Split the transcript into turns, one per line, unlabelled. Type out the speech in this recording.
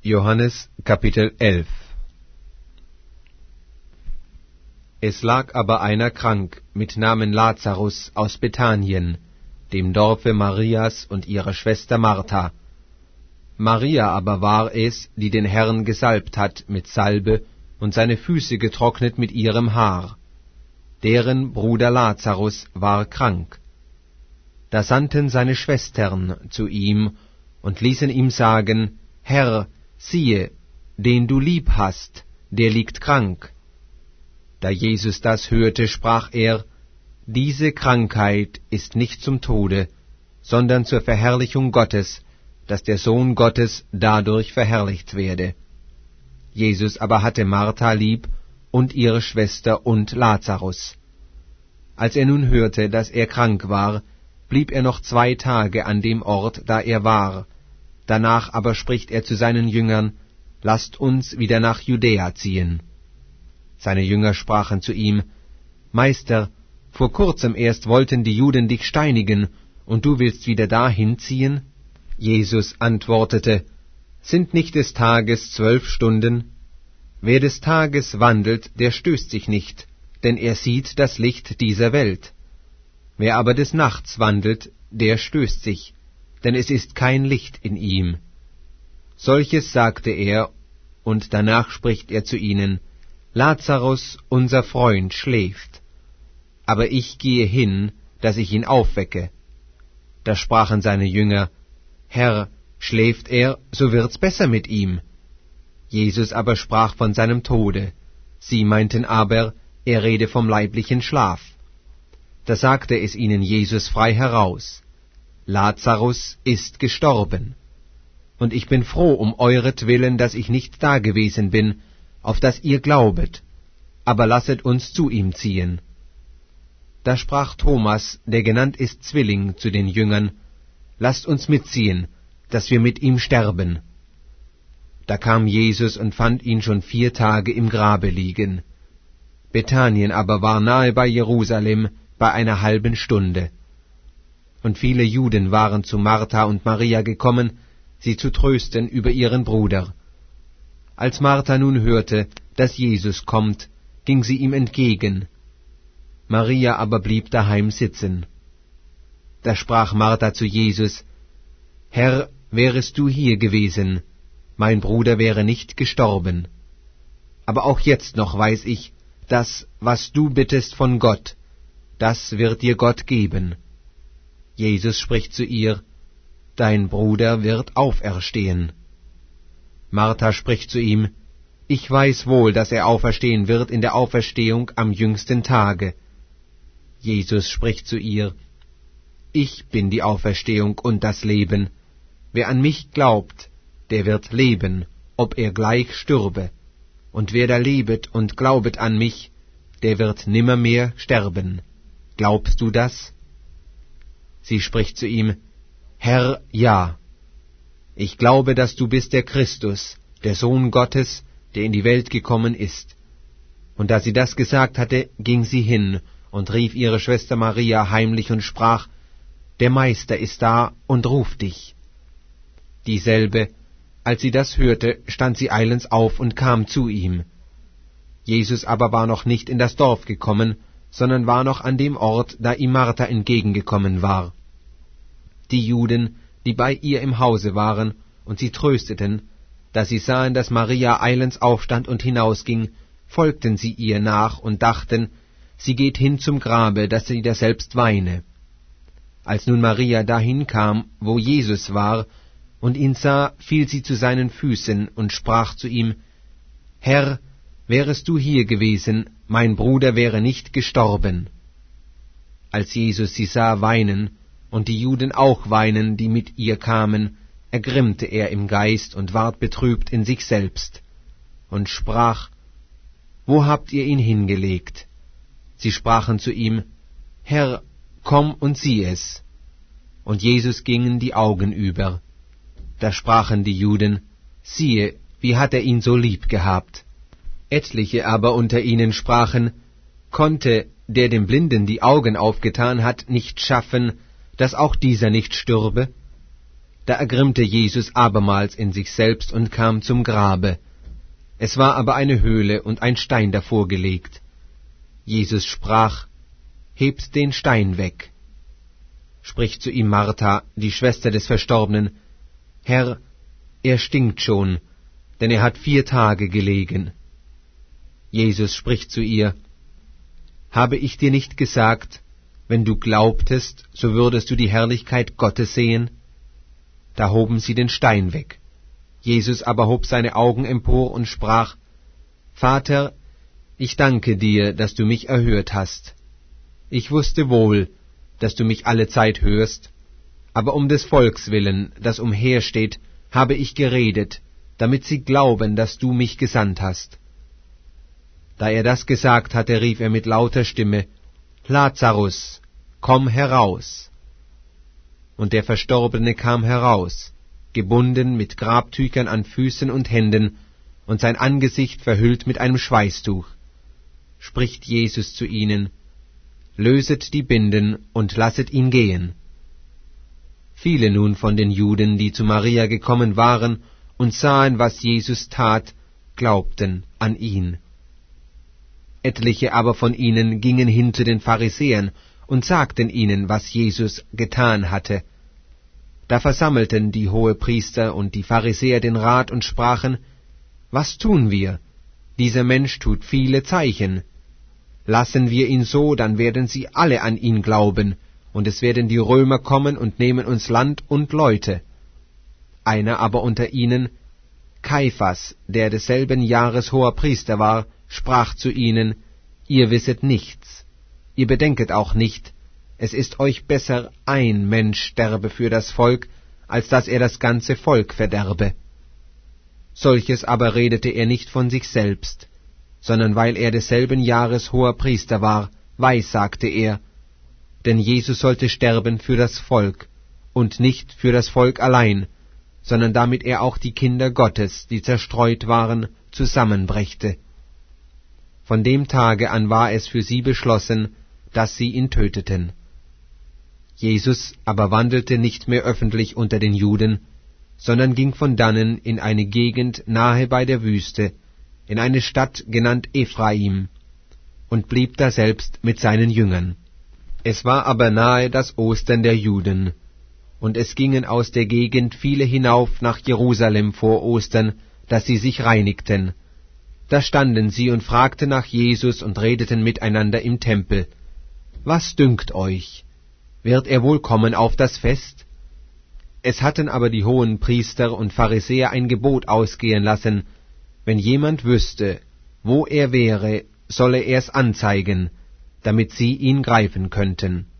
Johannes Kapitel 11. Es lag aber einer krank mit Namen Lazarus aus Bethanien, dem Dorfe Marias und ihrer Schwester Martha. Maria aber war es, die den Herrn gesalbt hat mit Salbe und seine Füße getrocknet mit ihrem Haar. Deren Bruder Lazarus war krank. Da sandten seine Schwestern zu ihm und ließen ihm sagen: Herr, siehe, den du lieb hast, der liegt krank. Da Jesus das hörte, sprach er: Diese Krankheit ist nicht zum Tode, sondern zur Verherrlichung Gottes, dass der Sohn Gottes dadurch verherrlicht werde. Jesus aber hatte Martha lieb und ihre Schwester und Lazarus. Als er nun hörte, dass er krank war, blieb er noch 2 Tage an dem Ort, da er war. Danach aber spricht er zu seinen Jüngern: Lasst uns wieder nach Judäa ziehen. Seine Jünger sprachen zu ihm: Meister, vor kurzem erst wollten die Juden dich steinigen, und du willst wieder dahin ziehen? Jesus antwortete: Sind nicht des Tages 12 Stunden? Wer des Tages wandelt, der stößt sich nicht, denn er sieht das Licht dieser Welt. Wer aber des Nachts wandelt, der stößt sich, denn es ist kein Licht in ihm. Solches sagte er, und danach spricht er zu ihnen: Lazarus, unser Freund, schläft. Aber ich gehe hin, dass ich ihn aufwecke. Da sprachen seine Jünger: Herr, schläft er, so wird's besser mit ihm. Jesus aber sprach von seinem Tode. Sie meinten aber, er rede vom leiblichen Schlaf. Da sagte es ihnen Jesus frei heraus: Lazarus ist gestorben. Und ich bin froh um euretwillen, dass ich nicht dagewesen bin, auf dass ihr glaubet, aber lasset uns zu ihm ziehen. Da sprach Thomas, der genannt ist Zwilling, zu den Jüngern: Lasst uns mitziehen, dass wir mit ihm sterben. Da kam Jesus und fand ihn schon 4 Tage im Grabe liegen. Bethanien aber war nahe bei Jerusalem, bei einer halben Stunde. Und viele Juden waren zu Martha und Maria gekommen, sie zu trösten über ihren Bruder. Als Martha nun hörte, dass Jesus kommt, ging sie ihm entgegen. Maria aber blieb daheim sitzen. Da sprach Martha zu Jesus: Herr, wärest du hier gewesen, mein Bruder wäre nicht gestorben. Aber auch jetzt noch weiß ich, dass, was du bittest von Gott, das wird dir Gott geben. Jesus spricht zu ihr: Dein Bruder wird auferstehen. Martha spricht zu ihm: Ich weiß wohl, dass er auferstehen wird in der Auferstehung am jüngsten Tage. Jesus spricht zu ihr: Ich bin die Auferstehung und das Leben. Wer an mich glaubt, der wird leben, ob er gleich stürbe. Und wer da lebet und glaubet an mich, der wird nimmermehr sterben. Glaubst du das? Sie spricht zu ihm: Herr, ja. Ich glaube, dass du bist der Christus, der Sohn Gottes, der in die Welt gekommen ist. Und da sie das gesagt hatte, ging sie hin und rief ihre Schwester Maria heimlich und sprach: Der Meister ist da und ruft dich. Dieselbe, als sie das hörte, stand sie eilends auf und kam zu ihm. Jesus aber war noch nicht in das Dorf gekommen, sondern war noch an dem Ort, da ihm Martha entgegengekommen war. Die Juden, die bei ihr im Hause waren und sie trösteten, da sie sahen, dass Maria eilends aufstand und hinausging, folgten sie ihr nach und dachten, sie geht hin zum Grabe, dass sie daselbst weine. Als nun Maria dahin kam, wo Jesus war, und ihn sah, fiel sie zu seinen Füßen und sprach zu ihm: Herr, wärest du hier gewesen, mein Bruder wäre nicht gestorben. Als Jesus sie sah weinen, und die Juden auch weinen, die mit ihr kamen, ergrimmte er im Geist und ward betrübt in sich selbst, und sprach: Wo habt ihr ihn hingelegt? Sie sprachen zu ihm: Herr, komm und sieh es. Und Jesus gingen die Augen über. Da sprachen die Juden: Siehe, wie hat er ihn so lieb gehabt. Etliche aber unter ihnen sprachen: Konnte, der dem Blinden die Augen aufgetan hat, nicht schaffen, dass auch dieser nicht stürbe? Da ergrimmte Jesus abermals in sich selbst und kam zum Grabe. Es war aber eine Höhle und ein Stein davor gelegt. Jesus sprach: »Hebt den Stein weg.« Spricht zu ihm Martha, die Schwester des Verstorbenen: »Herr, er stinkt schon, denn er hat 4 Tage gelegen.« Jesus spricht zu ihr: »Habe ich dir nicht gesagt, wenn du glaubtest, so würdest du die Herrlichkeit Gottes sehen?« Da hoben sie den Stein weg. Jesus aber hob seine Augen empor und sprach: »Vater, ich danke dir, dass du mich erhört hast. Ich wusste wohl, dass du mich allezeit hörst, aber um des Volks willen, das umhersteht, habe ich geredet, damit sie glauben, dass du mich gesandt hast.« Da er das gesagt hatte, rief er mit lauter Stimme: »Lazarus, komm heraus!« Und der Verstorbene kam heraus, gebunden mit Grabtüchern an Füßen und Händen und sein Angesicht verhüllt mit einem Schweißtuch. Spricht Jesus zu ihnen: »Löset die Binden und lasset ihn gehen.« Viele nun von den Juden, die zu Maria gekommen waren und sahen, was Jesus tat, glaubten an ihn. Etliche aber von ihnen gingen hin zu den Pharisäern und sagten ihnen, was Jesus getan hatte. Da versammelten die Hohepriester und die Pharisäer den Rat und sprachen: »Was tun wir? Dieser Mensch tut viele Zeichen. Lassen wir ihn so, dann werden sie alle an ihn glauben, und es werden die Römer kommen und nehmen uns Land und Leute.« Einer aber unter ihnen, Kaiphas, der desselben Jahres Hoherpriester war, sprach zu ihnen: »Ihr wisset nichts. Ihr bedenket auch nicht, es ist euch besser, ein Mensch sterbe für das Volk, als dass er das ganze Volk verderbe.« Solches aber redete er nicht von sich selbst, sondern weil er desselben Jahres Hoherpriester war, weissagte er, denn Jesus sollte sterben für das Volk, und nicht für das Volk allein, sondern damit er auch die Kinder Gottes, die zerstreut waren, zusammenbrächte. Von dem Tage an war es für sie beschlossen, dass sie ihn töteten. Jesus aber wandelte nicht mehr öffentlich unter den Juden, sondern ging von dannen in eine Gegend nahe bei der Wüste, in eine Stadt genannt Ephraim, und blieb daselbst mit seinen Jüngern. Es war aber nahe das Ostern der Juden, und es gingen aus der Gegend viele hinauf nach Jerusalem vor Ostern, dass sie sich reinigten. Da standen sie und fragten nach Jesus und redeten miteinander im Tempel: »Was dünkt euch? Wird er wohl kommen auf das Fest?« Es hatten aber die hohen Priester und Pharisäer ein Gebot ausgehen lassen: wenn jemand wüsste, wo er wäre, solle er's anzeigen, damit sie ihn greifen könnten.